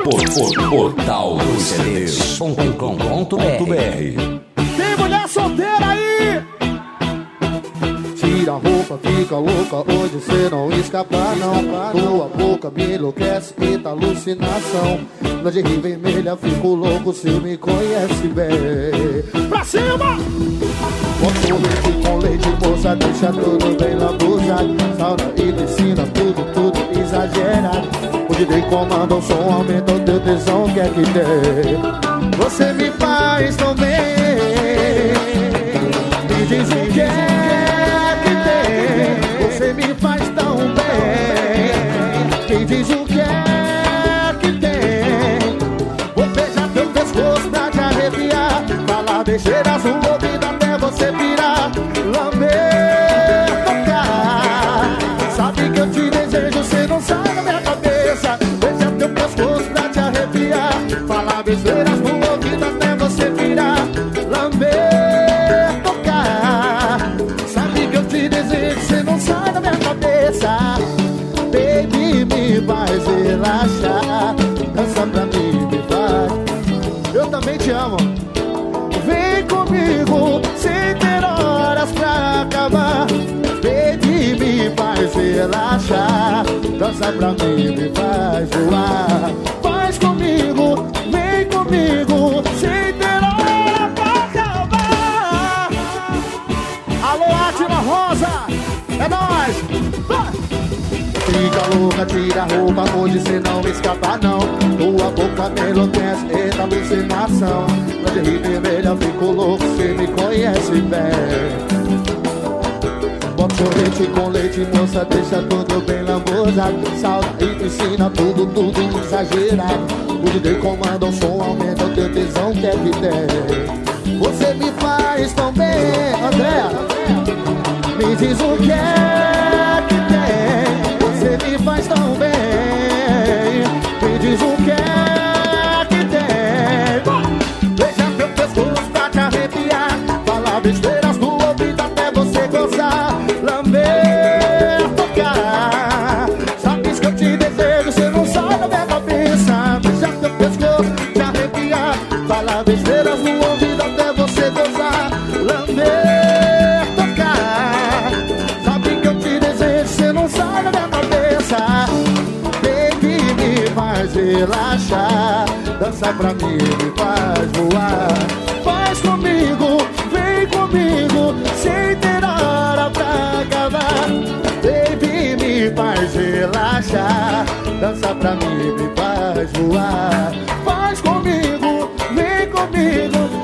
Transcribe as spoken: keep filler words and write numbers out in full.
Portal dos C Ds ponto com ponto B R. Tem mulher solteira aí? Tira a roupa, fica louca, hoje cê não escapa não. Tua boca me enlouquece, eita alucinação. Na de rir vermelha, fico louco, cê me conhece bem. Pra cima! Boto leite com leite, moça, deixa tudo bem lambuzado. Sauna e piscina, tudo, tudo exagerado. Hoje dei comando, o som aumenta o teu tesão, o que é que tem? Você me faz tão bem. Me diz o que é que tem. Você me faz tão bem. Me diz o que é que tem. Vou beijar teu pescoço pra te arrepiar. Falar besteiras no ouvido até você virar. Lamber, tocar. Sabe que eu te desejo, cê não sai da minha cabeça. Beijar teu pescoço pra te arrepiar. Falar besteiras no ouvido até você virar. Lamber, tocar. Sabe que eu te desejo, cê não sai da minha cabeça. Baby, me faz relaxar. Dança pra mim, me faz. Eu também te amo. Vem comigo, sem ter horas pra acabar. Baby, me faz relaxar. Dança pra mim, me faz voar. Faz comigo, vem comigo, sem ter hora pra acabar. Alô, Átila Rosa, é nóis. Fica louca, tira a roupa, hoje cê não me escapa não. Tua boca me enlouquece, eita alucinação. Na de rir vermelha, fico louco, cê me conhece bem. Bota sorvete com leite, moça, deixa tudo bem lambuzado. Sauna e piscina, tudo, tudo exagerado. Hoje dei comando, o som aumenta o teu tesão, que é que tem. Você me faz tão bem, André. Me diz o que é que tem. Você me faz tão bem. Me diz o que é que tem. Deixa teu pescoço pra te arrepiar. Falar besteiras no ouvido até você gozar. Lamber, tocar. Sabes que eu te desejo, cê não sai da minha cabeça. Deixa teu pescoço te arrepiar. Falar besteiras no ouvido até você gozar. Lamber, tocar. Sabe que eu te desejo, cê não sai da minha cabeça. Baby, me faz relaxar. Dança pra mim, me faz voar. Faz comigo, vem comigo, sem ter hora pra acabar. Baby, me faz relaxar. Dança pra mim, me faz voar. Faz comigo, vem comigo,